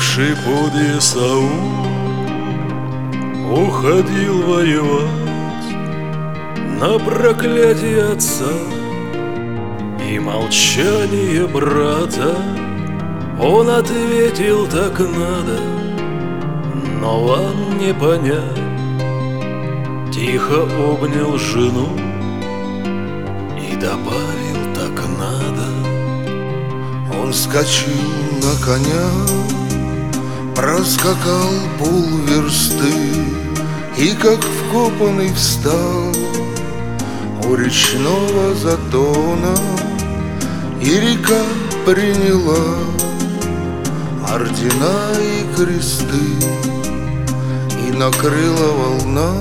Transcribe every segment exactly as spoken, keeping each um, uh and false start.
бывший подъезд Саул уходил воевать на проклятие отца и молчание брата. Он ответил: так надо, но вам не понять. Тихо обнял жену и добавил: так надо. Он вскочил на коня, проскакал полверсты и, как вкопанный, встал у речного затона. И река приняла ордена и кресты, и накрыла волна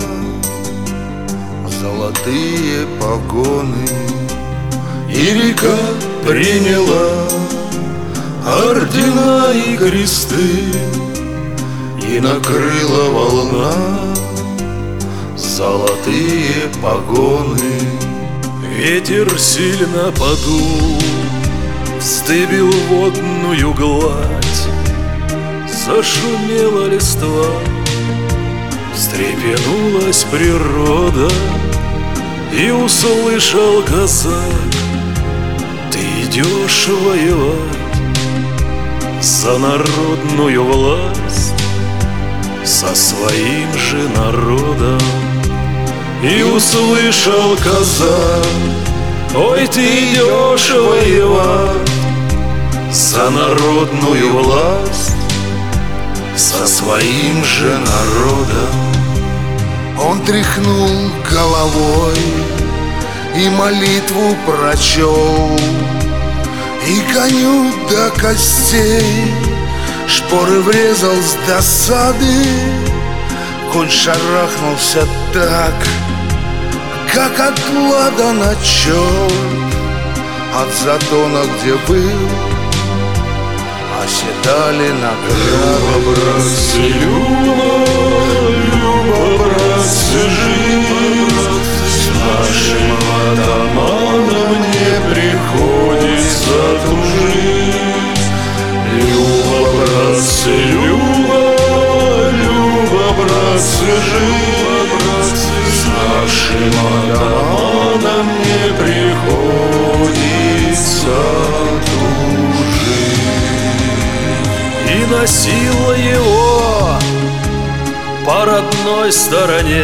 золотые погоны. И река приняла ордена и кресты, и накрыла волна золотые погоны. Ветер сильно подул, вздыбил водную гладь, зашумела листва, встрепенулась природа. И услышал казак: ты идешь воевать за народную власть со своим же народом. И услышал казак: ой, ты идешь воевать за народную власть со своим же народом. Он тряхнул головой и молитву прочел, и коню до костей шпоры врезал с досады. Конь шарахнулся так, как от ладана черт, от затона, где был, оседали на град. Люба, братцы, Люба, Люба, братцы, жить с нашим атаманом не приходится тужить. Люба, братцы, Люба, Люба, братцы, жить с нашим атаманом не приходится тужить. И носила его по родной стороне,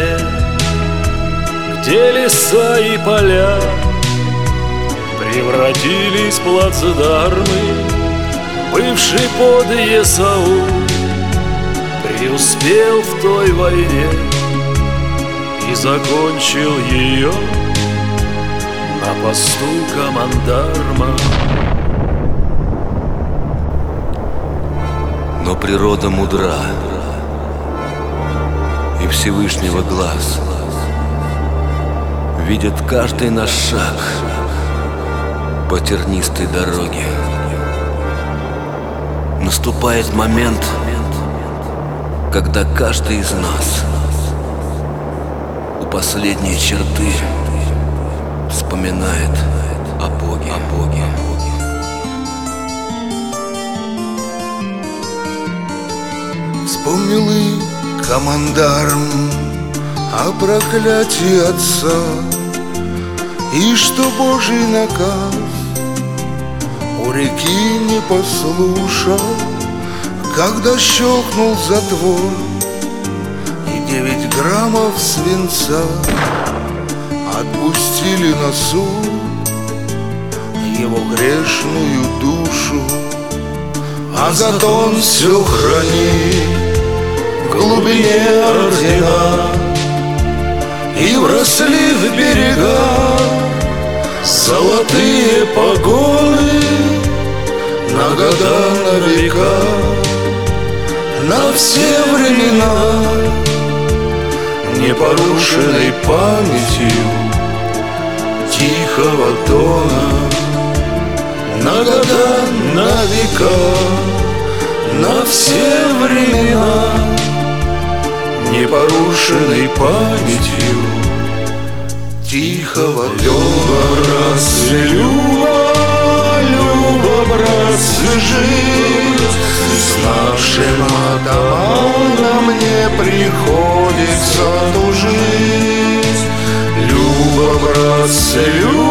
где леса и поля превратились в плацдармы. Бывший подъезд Саул преуспел в той войне и закончил ее на посту командарма. Но природа мудра, и Всевышнего глаз видит каждый наш шаг по тернистой дороге. Наступает момент, когда каждый из нас у последней черты вспоминает о Боге, о Боге. Вспомнил и командарм о проклятии отца, и что Божий наказ у реки не послушал, когда щелкнул затвор, и девять граммов свинца отпустили на суд его грешную душу. А затон все хранит в глубине ордена, и вросли в берега золотые погоны на года, на века, на все времена, непорушенной памятью тихого дона. На года, на века, на все времена, непорушенной памятью тихого дона. Братцы, Люба, Люба, братцы, жить С нашим атаманом мне приходится тужить. Люба, братцы, Люба,